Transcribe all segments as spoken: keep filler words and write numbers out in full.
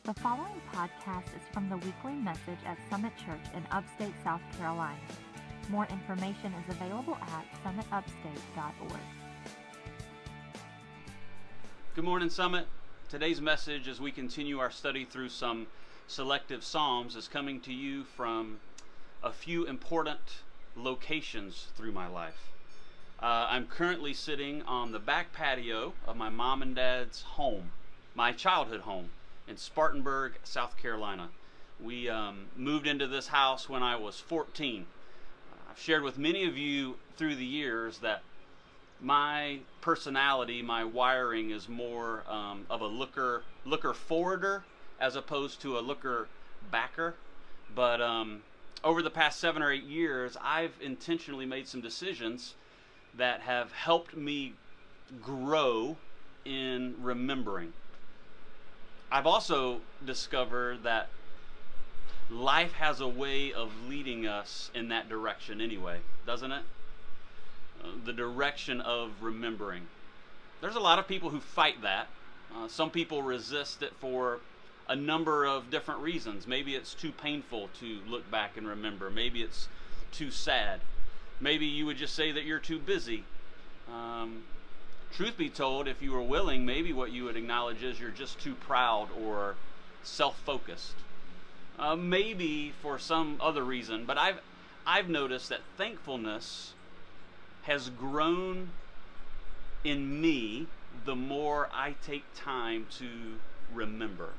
The following podcast is from the weekly message at Summit Church in upstate South Carolina. More information is available at summit upstate dot org. Good morning, Summit. Today's message, as we continue our study through some selective Psalms, is coming to you from a few important locations through my life. Uh, I'm currently sitting on the back patio of my mom and dad's home, my childhood home, in Spartanburg, South Carolina. We um, moved into this house when I was fourteen. Uh, I've shared with many of you through the years that my personality, my wiring is more um, of a looker, looker forwarder as opposed to a looker backer. But um, over the past seven or eight years, I've intentionally made some decisions that have helped me grow in remembering. I've also discovered that life has a way of leading us in that direction anyway, doesn't it? Uh, the direction of remembering. There's a lot of people who fight that. Uh, some people resist it for a number of different reasons. Maybe it's too painful to look back and remember. Maybe it's too sad. Maybe you would just say that you're too busy. Um, truth be told, if you were willing, maybe what you would acknowledge is you're just too proud or self-focused. Uh, maybe for some other reason, but I've I've noticed that thankfulness has grown in me the more I take time to remember.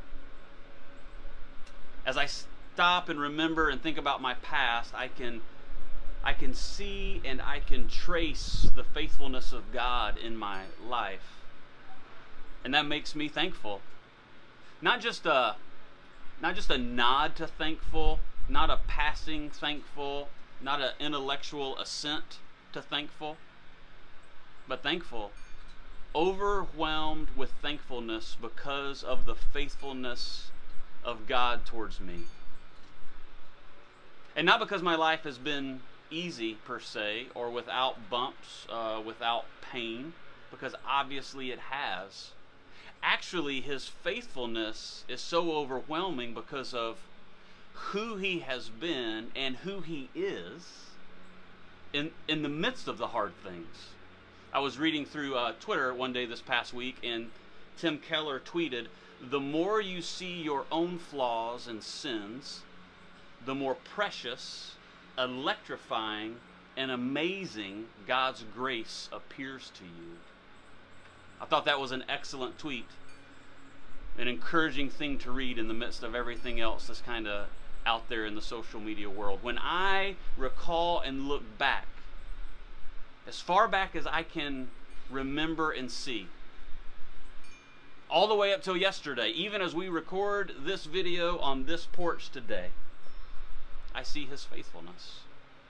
As I stop and remember and think about my past, I can I can see and I can trace the faithfulness of God in my life. And that makes me thankful. Not just a not just a nod to thankful, not a passing thankful, not an intellectual assent to thankful, but thankful. Overwhelmed with thankfulness because of the faithfulness of God towards me. And not because my life has been easy per se, or without bumps, uh, without pain, because obviously it has. Actually, his faithfulness is so overwhelming because of who he has been and who he is in in the midst of the hard things. I was reading through uh, Twitter one day this past week, and Tim Keller tweeted, "The more you see your own flaws and sins, the more precious, electrifying, and amazing God's grace appears to you." I thought that was an excellent tweet, an encouraging thing to read in the midst of everything else that's kind of out there in the social media world. When I recall and look back, as far back as I can remember and see, all the way up till yesterday, even as we record this video on this porch today, I see his faithfulness.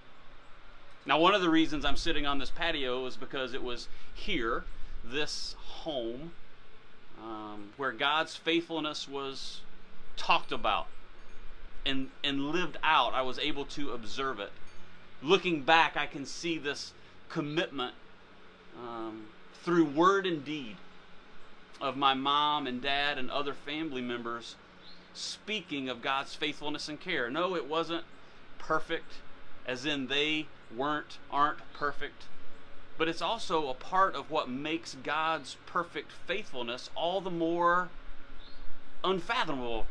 Now, one of the reasons I'm sitting on this patio is because it was here, this home, um, where God's faithfulness was talked about and, and lived out. I was able to observe it. Looking back, I can see this commitment um, through word and deed of my mom and dad and other family members speaking of God's faithfulness and care. No, it wasn't perfect, as in they weren't, aren't perfect, but it's also a part of what makes God's perfect faithfulness all the more unfathomable,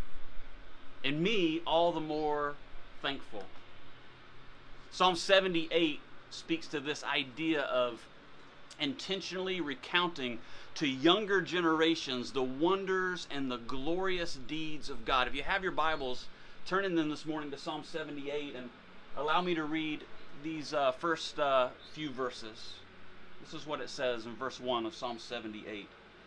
and me all the more thankful. Psalm seventy-eight speaks to this idea of intentionally recounting to younger generations the wonders and the glorious deeds of God. If you have your Bibles, turn in them this morning to Psalm seventy-eight and allow me to read these uh, first uh, few verses. This is what it says in verse one of Psalm seventy-eight.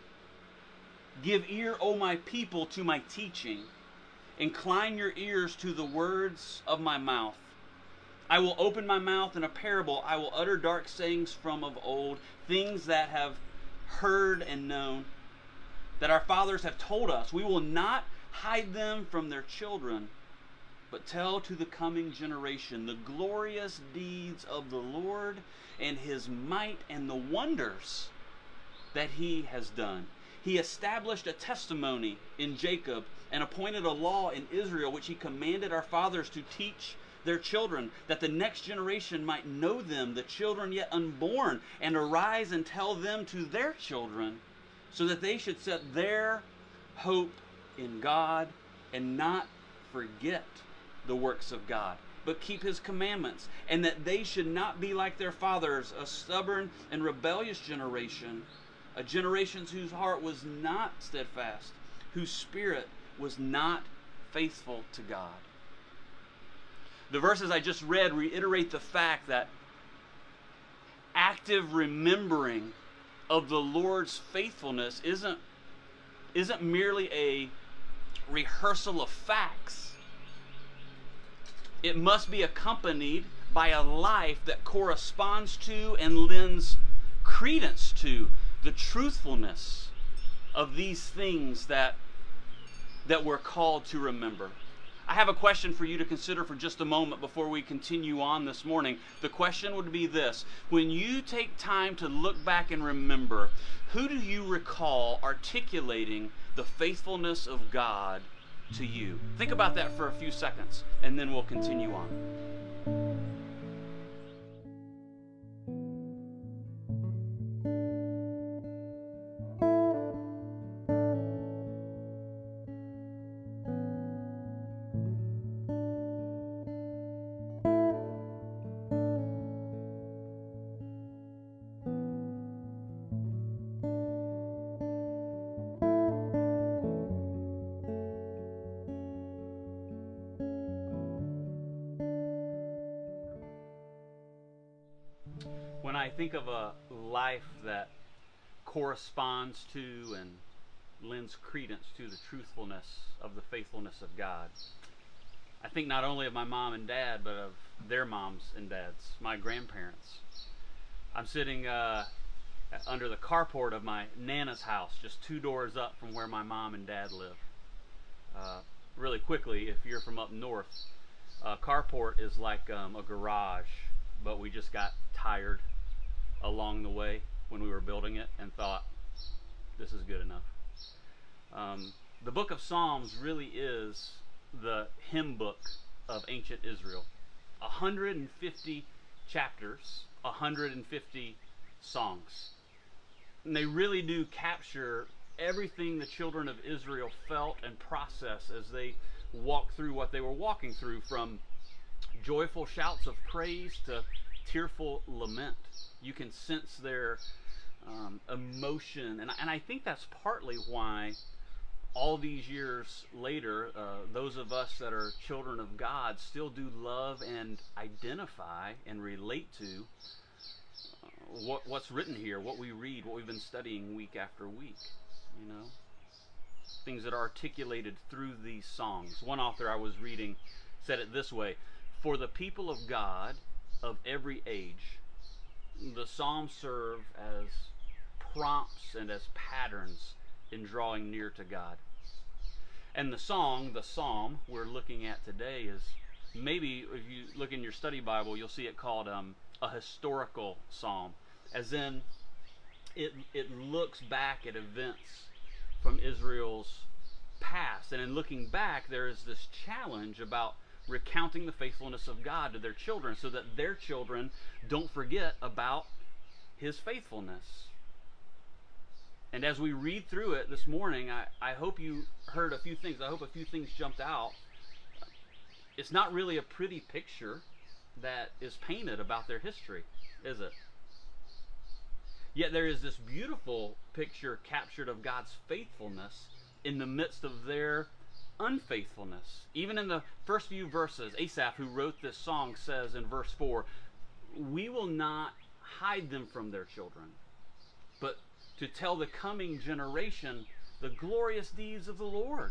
"Give ear, O my people, to my teaching. Incline your ears to the words of my mouth. I will open my mouth in a parable. I will utter dark sayings from of old, things that have heard and known, that our fathers have told us. We will not hide them from their children, but tell to the coming generation the glorious deeds of the Lord and his might and the wonders that he has done. He established a testimony in Jacob and appointed a law in Israel, which he commanded our fathers to teach their children, that the next generation might know them, the children yet unborn, and arise and tell them to their children, so that they should set their hope in God and not forget the works of God, but keep his commandments, and that they should not be like their fathers, a stubborn and rebellious generation, a generation whose heart was not steadfast, whose spirit was not faithful to God. The verses I just read reiterate the fact that active remembering of the Lord's faithfulness isn't, isn't merely a rehearsal of facts. It must be accompanied by a life that corresponds to and lends credence to the truthfulness of these things that, that we're called to remember. I have a question for you to consider for just a moment before we continue on this morning. The question would be this: when you take time to look back and remember, who do you recall articulating the faithfulness of God to you? Think about that for a few seconds, and then we'll continue on. When I think of a life that corresponds to and lends credence to the truthfulness of the faithfulness of God, I think not only of my mom and dad, but of their moms and dads, my grandparents. I'm sitting uh, under the carport of my Nana's house, just two doors up from where my mom and dad live. Uh, really quickly, if you're from up north, a carport is like um, a garage, but we just got tired along the way when we were building it and thought, this is good enough. Um, the book of Psalms really is the hymn book of ancient Israel. one hundred fifty chapters, one hundred fifty songs. And they really do capture everything the children of Israel felt and processed as they walked through what they were walking through, from joyful shouts of praise to tearful lament. You can sense their um, emotion, and, and I think that's partly why all these years later, uh, those of us that are children of God still do love and identify and relate to uh, what, what's written here, what we read, what we've been studying week after week, you know, things that are articulated through these songs. One author I was reading said it this way: for the people of God of every age, the Psalms serve as prompts and as patterns in drawing near to God. And the song, the psalm we're looking at today is, maybe if you look in your study Bible, you'll see it called um, a historical psalm, as in it, it looks back at events from Israel's past. And in looking back, there is this challenge about recounting the faithfulness of God to their children so that their children don't forget about his faithfulness. And as we read through it this morning, I, I hope you heard a few things. I hope a few things jumped out. It's not really a pretty picture that is painted about their history, is it? Yet there is this beautiful picture captured of God's faithfulness in the midst of their unfaithfulness. Even in the first few verses, Asaph, who wrote this song, says in verse four, we will not hide them from their children, but to tell the coming generation the glorious deeds of the Lord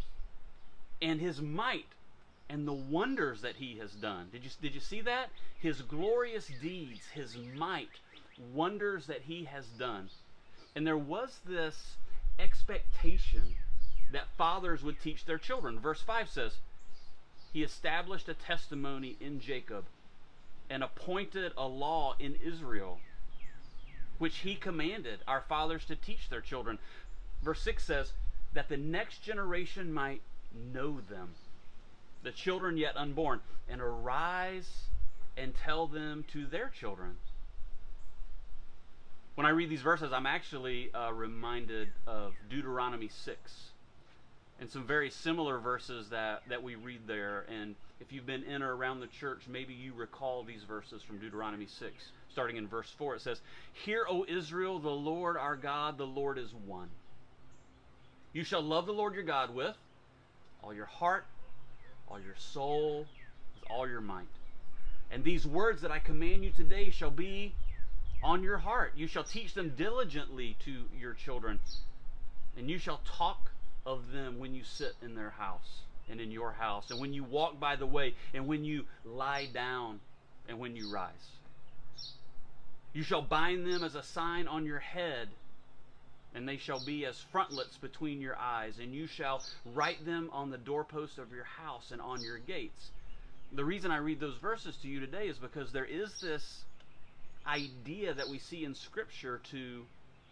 and his might and the wonders that he has done. Did you, did you see that? His glorious deeds, his might, wonders that he has done. And there was this expectation that fathers would teach their children. Verse five says, he established a testimony in Jacob and appointed a law in Israel, which he commanded our fathers to teach their children. Verse six says, that the next generation might know them, the children yet unborn, and arise and tell them to their children. When I read these verses, I'm actually uh, reminded of Deuteronomy six and some very similar verses that, that we read there. And if you've been in or around the church, maybe you recall these verses from Deuteronomy six. Starting in verse four, it says, Hear, O Israel, the Lord our God, the Lord is one. You shall love the Lord your God with all your heart, all your soul, with all your might. And these words that I command you today shall be on your heart. You shall teach them diligently to your children, and you shall talk of them when you sit in their house and in your house, and when you walk by the way, and when you lie down, and when you rise. You shall bind them as a sign on your head, and they shall be as frontlets between your eyes, and you shall write them on the doorposts of your house and on your gates. The reason I read those verses to you today is because there is this idea that we see in Scripture to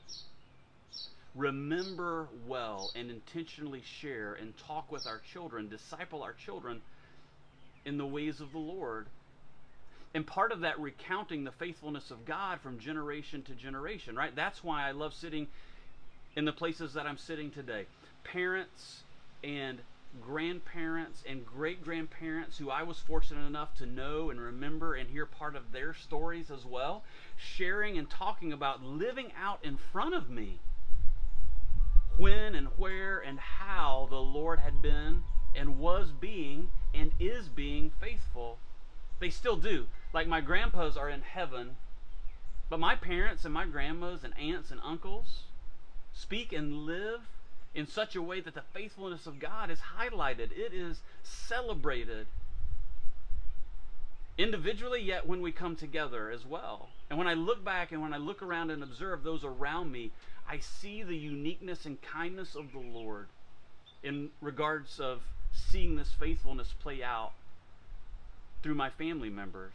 remember well and intentionally share and talk with our children, disciple our children in the ways of the Lord. And part of that recounting the faithfulness of God from generation to generation, right? That's why I love sitting in the places that I'm sitting today. Parents and grandparents and great-grandparents who I was fortunate enough to know and remember and hear part of their stories as well, sharing and talking about living out in front of me when and where and how the Lord had been and was being and is being faithful. They still do. Like my grandpas are in heaven, but my parents and my grandmas and aunts and uncles speak and live in such a way that the faithfulness of God is highlighted. It is celebrated individually, yet when we come together as well. And when I look back and when I look around and observe those around me, I see the uniqueness and kindness of the Lord in regards of seeing this faithfulness play out through my family members.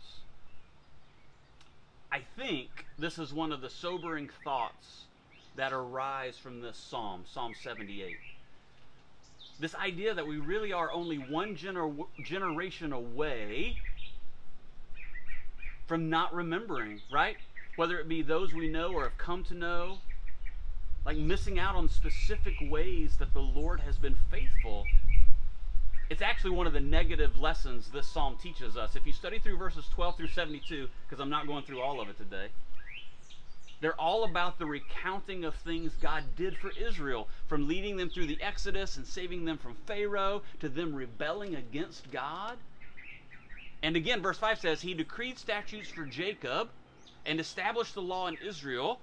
I think this is one of the sobering thoughts that arise from this psalm, Psalm seventy-eight. This idea that we really are only one gener- generation away from not remembering, right? Whether it be those we know or have come to know, like missing out on specific ways that the Lord has been faithful. It's actually one of the negative lessons this psalm teaches us. If you study through verses twelve through seventy-two, because I'm not going through all of it today, they're all about the recounting of things God did for Israel, from leading them through the Exodus and saving them from Pharaoh to them rebelling against God. And again, verse five says, He decreed statutes for Jacob and established the law in Israel.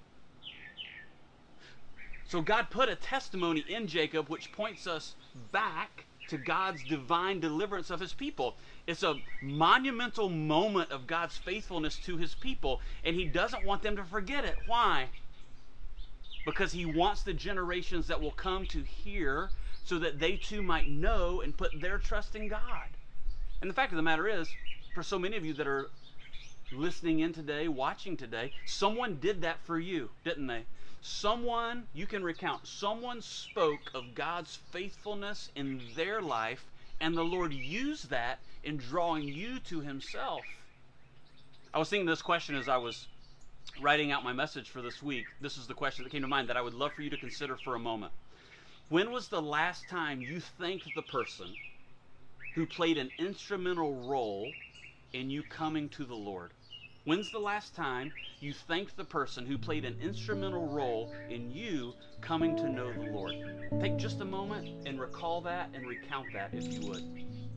So God put a testimony in Jacob which points us back to God's divine deliverance of His people. It's a monumental moment of God's faithfulness to His people, and He doesn't want them to forget it. Why? Because He wants the generations that will come to hear so that they too might know and put their trust in God. And the fact of the matter is, for so many of you that are listening in today, watching today, someone did that for you, didn't they? Someone, you can recount, someone spoke of God's faithfulness in their life, and the Lord used that in drawing you to Himself. I was thinking this question as I was writing out my message for this week. This is the question that came to mind that I would love for you to consider for a moment. When was the last time you thanked the person who played an instrumental role in you coming to the Lord? When's the last time you thanked the person who played an instrumental role in you coming to know the Lord? Take just a moment and recall that and recount that if you would.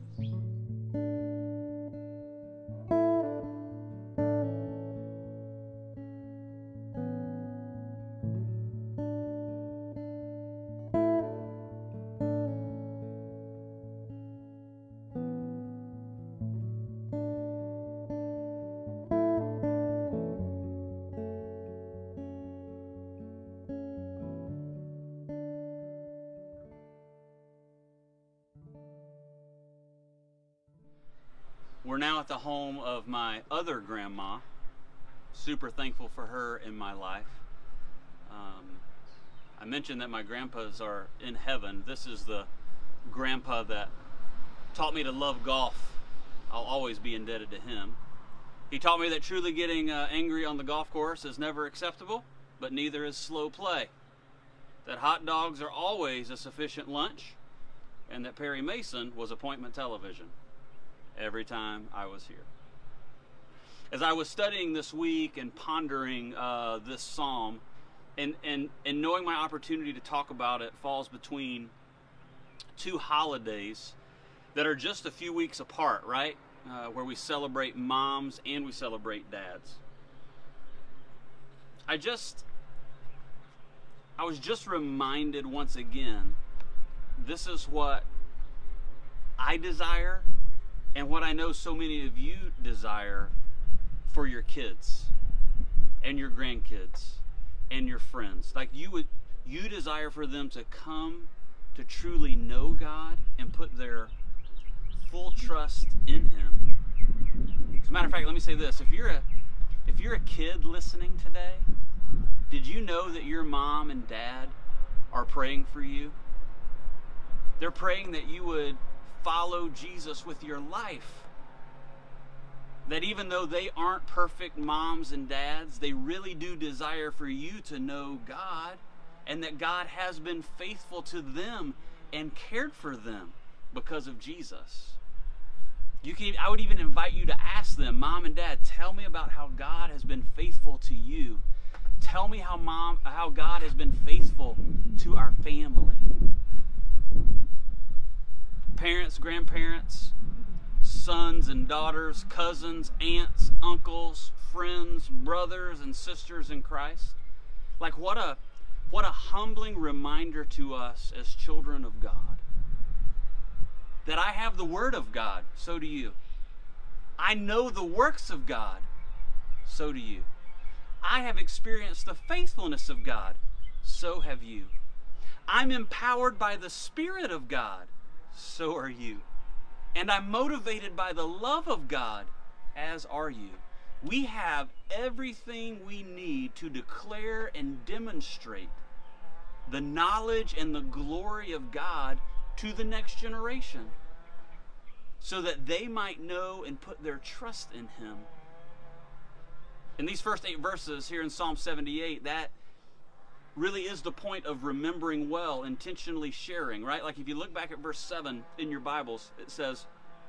We're now at the home of my other grandma. Super thankful for her in my life. Um, I mentioned that my grandpas are in heaven. This is the grandpa that taught me to love golf. I'll always be indebted to him. He taught me that truly getting uh, angry on the golf course is never acceptable, but neither is slow play. That hot dogs are always a sufficient lunch, and that Perry Mason was appointment television every time I was here. As I was studying this week and pondering uh, this psalm, and, and, and knowing my opportunity to talk about it falls between two holidays that are just a few weeks apart, right? Uh, where we celebrate moms and we celebrate dads. I just, I was just reminded once again, this is what I desire and what I know so many of you desire for your kids and your grandkids and your friends. Like you would, you desire for them to come to truly know God and put their full trust in Him. As a matter of fact, let me say this. If you're a if you're a kid listening today, did you know that your mom and dad are praying for you? They're praying that you would follow Jesus with your life. That even though they aren't perfect moms and dads, they really do desire for you to know God, and that God has been faithful to them and cared for them because of Jesus. You can, I would even invite you to ask them, Mom and Dad, tell me about how God has been faithful to you. Tell me how mom, how God has been faithful to our family. Parents, grandparents, sons and daughters, cousins, aunts, uncles, friends, brothers and sisters in Christ. Like what a what a humbling reminder to us as children of God. That I have the Word of God, so do you. I know the works of God, so do you. I have experienced the faithfulness of God, so have you. I'm empowered by the Spirit of God, so are you. And I'm motivated by the love of God, as are you. We have everything we need to declare and demonstrate the knowledge and the glory of God to the next generation, so that they might know and put their trust in Him. In these first eight verses here in Psalm seventy-eight, that really is the point of remembering well, intentionally sharing, right? Like if you look back at verse seven in your Bibles, it says,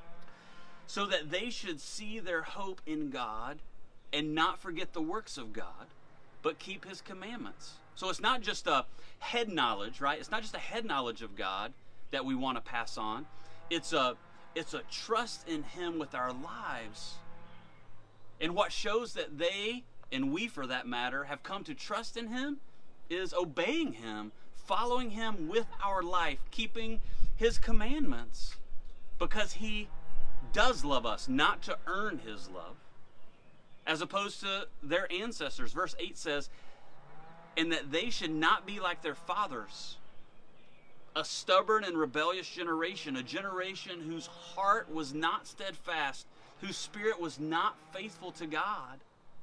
so that they should see their hope in God and not forget the works of God, but keep His commandments. So it's not just a head knowledge, right? It's not just a head knowledge of God that we want to pass on. It's a, it's a trust in Him with our lives. And what shows that they, and we for that matter, have come to trust in Him is obeying Him, following Him with our life, keeping His commandments, because He does love us, not to earn His love, as opposed to their ancestors. Verse eight says, and that they should not be like their fathers, a stubborn and rebellious generation, a generation whose heart was not steadfast, whose spirit was not faithful to God.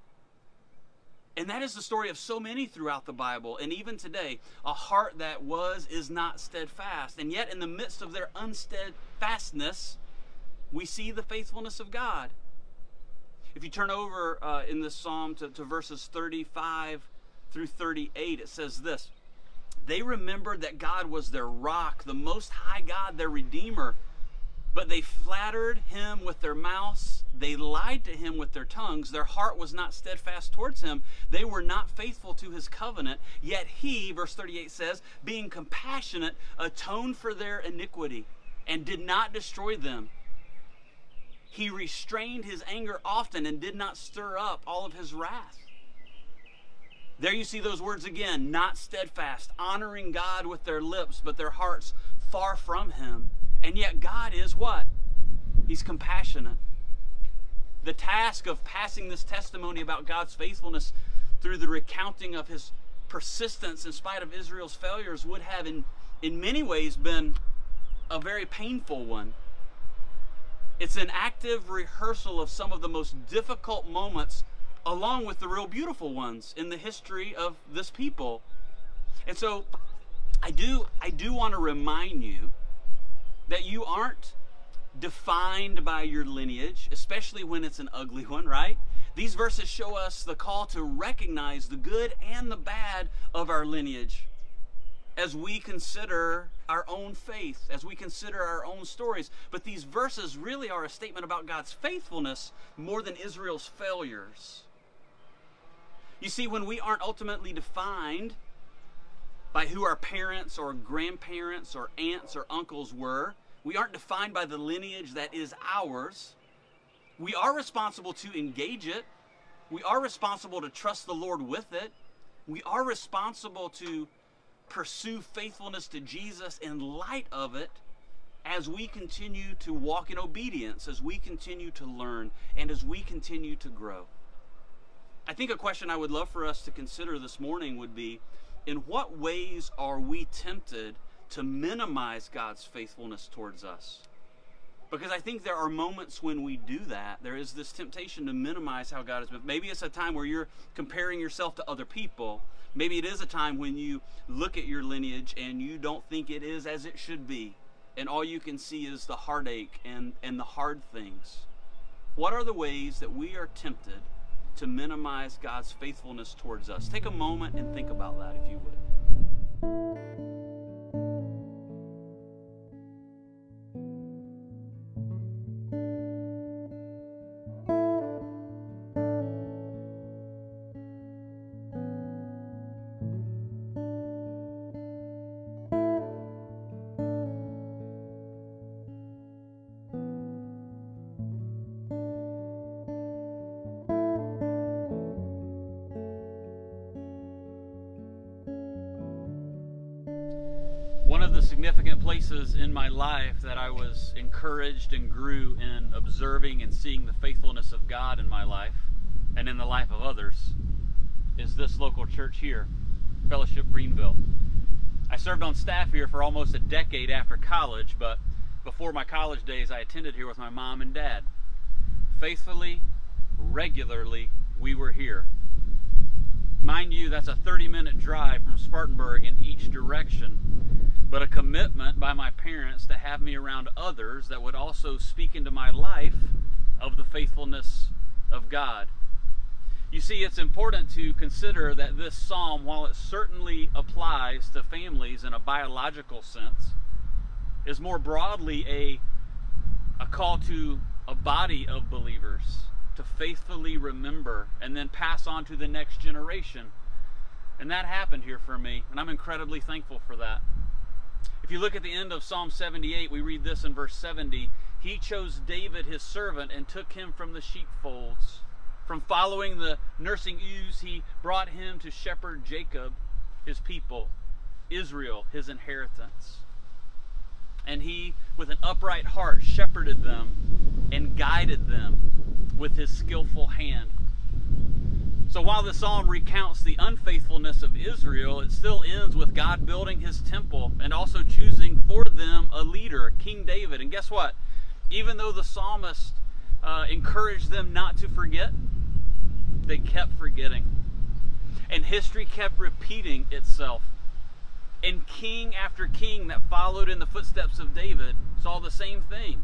And that is the story of so many throughout the Bible, and even today, a heart that was, is not steadfast. And yet in the midst of their unsteadfastness, we see the faithfulness of God. If you turn over uh, in this psalm to, to verses thirty-five through thirty-eight, it says this: they remembered that God was their rock, the Most High God, their Redeemer. But they flattered Him with their mouths. They lied to Him with their tongues. Their heart was not steadfast towards Him. They were not faithful to His covenant. Yet He, verse thirty-eight says, being compassionate, atoned for their iniquity and did not destroy them. He restrained His anger often and did not stir up all of His wrath. There you see those words again, not steadfast, honoring God with their lips, but their hearts far from Him. And yet God is what? He's compassionate. The task of passing this testimony about God's faithfulness through the recounting of His persistence in spite of Israel's failures would have in, in many ways been a very painful one. It's an active rehearsal of some of the most difficult moments, along with the real beautiful ones in the history of this people. And so I do, I do want to remind you that you aren't defined by your lineage, especially when it's an ugly one, right? These verses show us the call to recognize the good and the bad of our lineage as we consider our own faith, as we consider our own stories. But these verses really are a statement about God's faithfulness more than Israel's failures. You see, when we aren't ultimately defined by who our parents or grandparents or aunts or uncles were, we aren't defined by the lineage that is ours. We are responsible to engage it. We are responsible to trust the Lord with it. We are responsible to pursue faithfulness to Jesus in light of it as we continue to walk in obedience, as we continue to learn, and as we continue to grow. I think a question I would love for us to consider this morning would be, in what ways are we tempted to minimize God's faithfulness towards us? Because I think there are moments when we do that. There is this temptation to minimize how God has been. Maybe it's a time where you're comparing yourself to other people. Maybe it is a time when you look at your lineage and you don't think it is as it should be. And all you can see is the heartache and, and the hard things. What are the ways that we are tempted to minimize God's faithfulness towards us? Take a moment and think about that, if you would. One of the significant places in my life that I was encouraged and grew in observing and seeing the faithfulness of God in my life and in the life of others is this local church here, Fellowship Greenville. I served on staff here for almost a decade after college, but before my college days I attended here with my mom and dad. Faithfully, regularly, we were here. Mind you, that's a thirty minute drive from Spartanburg in each direction, but a commitment by my parents to have me around others that would also speak into my life of the faithfulness of God. You see, it's important to consider that this psalm, while it certainly applies to families in a biological sense, is more broadly a, a call to a body of believers to faithfully remember and then pass on to the next generation. And that happened here for me, and I'm incredibly thankful for that. If you look at the end of Psalm seventy-eight, we read this in verse seventy. He chose David, his servant, and took him from the sheepfolds. From following the nursing ewes, he brought him to shepherd Jacob, his people, Israel, his inheritance. And he, with an upright heart, shepherded them and guided them with his skillful hand. So while the psalm recounts the unfaithfulness of Israel, it still ends with God building his temple and also choosing for them a leader, King David. And guess what? Even though the psalmist uh, encouraged them not to forget, they kept forgetting. And history kept repeating itself. And king after king that followed in the footsteps of David saw the same thing.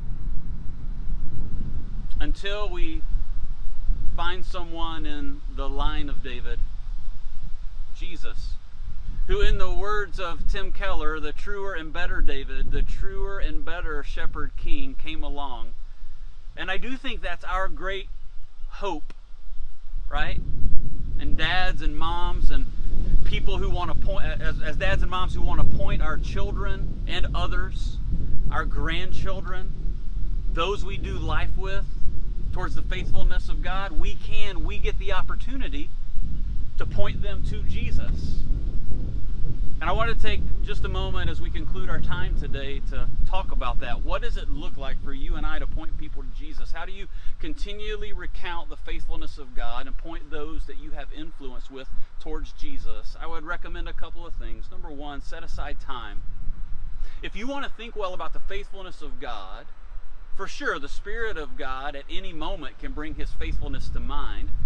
Until we find someone in the line of David, Jesus, who, in the words of Tim Keller, the truer and better David, the truer and better shepherd king, came along. And I do think that's our great hope, right? And dads and moms and people who want to point, as, as dads and moms who want to point our children and others, our grandchildren, those we do life with, towards the faithfulness of God, we can, we get the opportunity to point them to Jesus. And I want to take just a moment as we conclude our time today to talk about that. What does it look like for you and I to point people to Jesus? How do you continually recount the faithfulness of God and point those that you have influence with towards Jesus? I would recommend a couple of things. Number one, set aside time. If you want to think well about the faithfulness of God, for sure, the Spirit of God at any moment can bring his faithfulness to mind.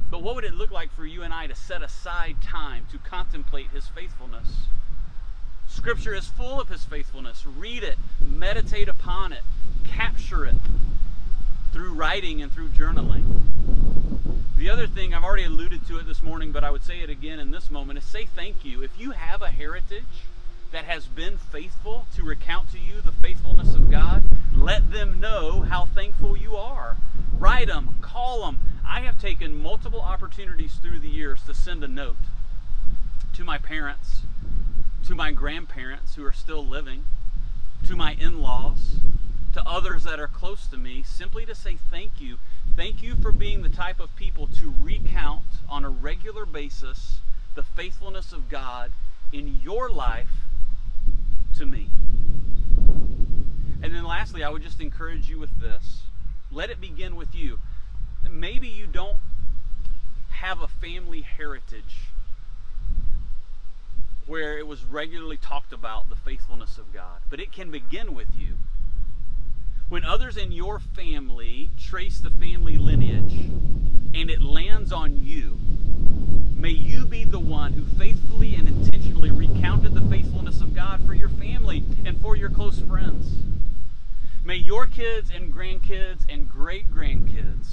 But what would it look like for you and I to set aside time to contemplate his faithfulness? Scripture is full of his faithfulness. Read it, meditate upon it, capture it through writing and through journaling. The other thing, I've already alluded to it this morning, but I would say it again in this moment, is say thank you. If you have a heritage that has been faithful to recount to you the faithfulness of God, let them know how thankful you are. Write them, call them. I have taken multiple opportunities through the years to send a note to my parents, to my grandparents who are still living, to my in-laws, to others that are close to me, simply to say thank you. Thank you for being the type of people to recount on a regular basis the faithfulness of God in your life to me. And then lastly, I would just encourage you with this. Let it begin with you. Maybe you don't have a family heritage where it was regularly talked about the faithfulness of God, but it can begin with you. When others in your family trace the family lineage and it lands on you, may you be the one who faithfully and intentionally recounted the faithfulness of God for your family and for your close friends. May your kids and grandkids and great-grandkids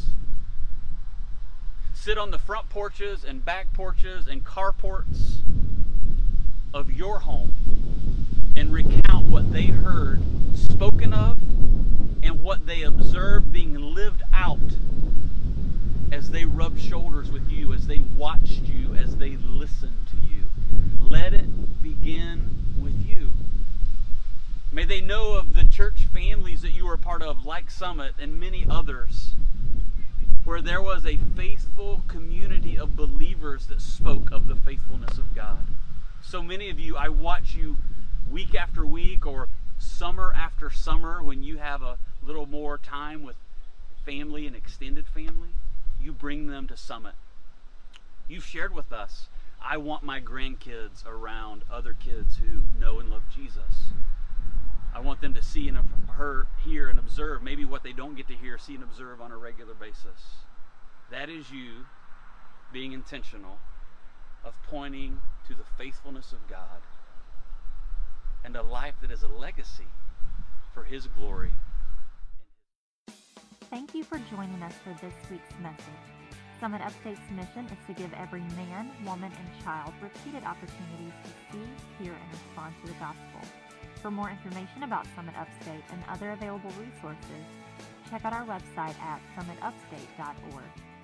sit on the front porches and back porches and carports of your home and recount what they heard spoken of and what they observed being lived out as they rubbed shoulders with you, as they watched you, as they listened to you. Let it begin with you. May they know of the church families that you were a part of, like Summit and many others, where there was a faithful community of believers that spoke of the faithfulness of God. So many of you, I watch you week after week or summer after summer when you have a little more time with family and extended family. You bring them to Summit. You've shared with us, I want my grandkids around other kids who know and love Jesus. I want them to see and hear, hear and observe maybe what they don't get to hear, see and observe on a regular basis. That is you being intentional of pointing to the faithfulness of God and a life that is a legacy for his glory. Thank you for joining us for this week's message. Summit Upstate's mission is to give every man, woman, and child repeated opportunities to see, hear, and respond to the gospel. For more information about Summit Upstate and other available resources, check out our website at summit upstate dot org.